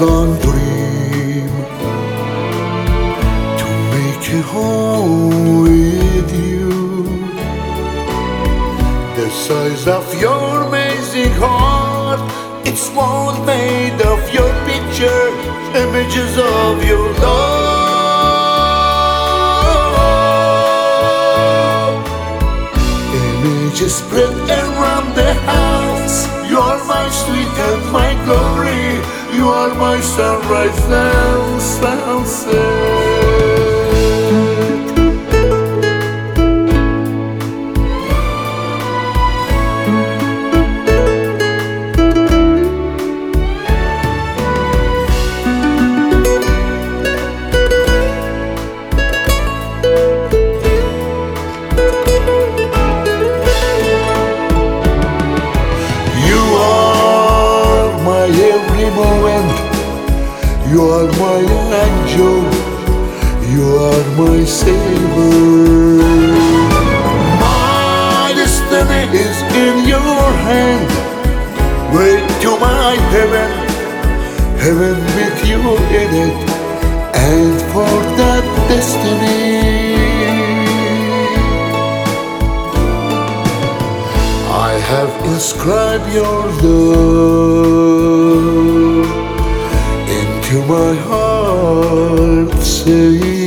long dream to make a home with you. The size of your amazing heart, it's all made of your picture, images of your love. Images spread around the house. You are my sweet and my glory. You are my sunrise and sunset. Every moment, you are my angel, you are my savior. My destiny is in your hand. Way to my heaven, heaven with you in it. And for that destiny, I have inscribed your love into my heart, say